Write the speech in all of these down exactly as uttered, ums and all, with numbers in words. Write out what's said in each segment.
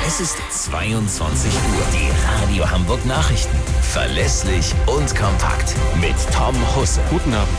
Es ist zweiundzwanzig Uhr. Die Radio Hamburg Nachrichten. Verlässlich und kompakt. Mit Tom Husse. Guten Abend.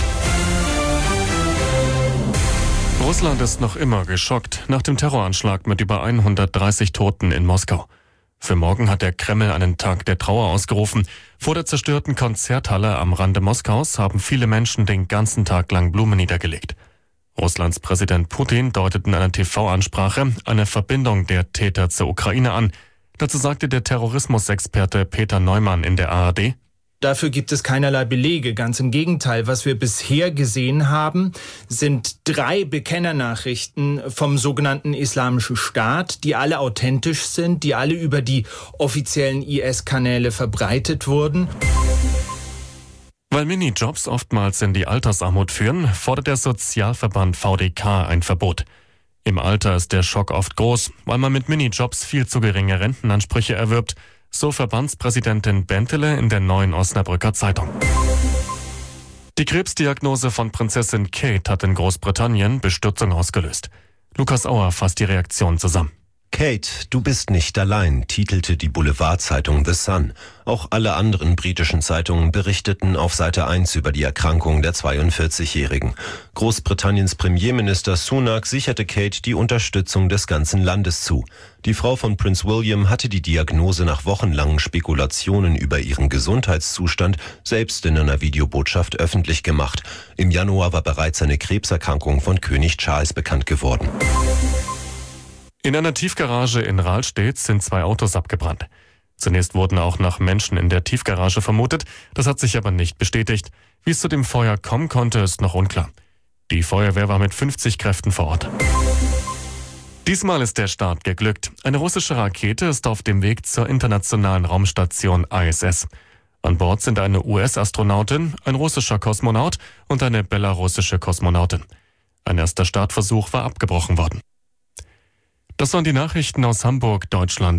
Russland ist noch immer geschockt nach dem Terroranschlag mit über hundertdreißig Toten in Moskau. Für morgen hat der Kreml einen Tag der Trauer ausgerufen. Vor der zerstörten Konzerthalle am Rande Moskaus haben viele Menschen den ganzen Tag lang Blumen niedergelegt. Russlands Präsident Putin deutet in einer T V-Ansprache eine Verbindung der Täter zur Ukraine an. Dazu sagte der Terrorismusexperte Peter Neumann in der A R D: Dafür gibt es keinerlei Belege. Ganz im Gegenteil. Was wir bisher gesehen haben, sind drei Bekennernachrichten vom sogenannten Islamischen Staat, die alle authentisch sind, die alle über die offiziellen I S-Kanäle verbreitet wurden. Weil Minijobs oftmals in die Altersarmut führen, fordert der Sozialverband V D K ein Verbot. Im Alter ist der Schock oft groß, weil man mit Minijobs viel zu geringe Rentenansprüche erwirbt, so Verbandspräsidentin Bentele in der Neuen Osnabrücker Zeitung. Die Krebsdiagnose von Prinzessin Kate hat in Großbritannien Bestürzung ausgelöst. Lukas Auer fasst die Reaktion zusammen. Kate, du bist nicht allein, titelte die Boulevardzeitung The Sun. Auch alle anderen britischen Zeitungen berichteten auf Seite eins über die Erkrankung der zweiundvierzigjährigen. Großbritanniens Premierminister Sunak sicherte Kate die Unterstützung des ganzen Landes zu. Die Frau von Prinz William hatte die Diagnose nach wochenlangen Spekulationen über ihren Gesundheitszustand selbst in einer Videobotschaft öffentlich gemacht. Im Januar war bereits eine Krebserkrankung von König Charles bekannt geworden. In einer Tiefgarage in Rahlstedt sind zwei Autos abgebrannt. Zunächst wurden auch noch Menschen in der Tiefgarage vermutet, das hat sich aber nicht bestätigt. Wie es zu dem Feuer kommen konnte, ist noch unklar. Die Feuerwehr war mit fünfzig Kräften vor Ort. Diesmal ist der Start geglückt. Eine russische Rakete ist auf dem Weg zur internationalen Raumstation I S S. An Bord sind eine U S-Astronautin, ein russischer Kosmonaut und eine belarussische Kosmonautin. Ein erster Startversuch war abgebrochen worden. Das waren die Nachrichten aus Hamburg, Deutschland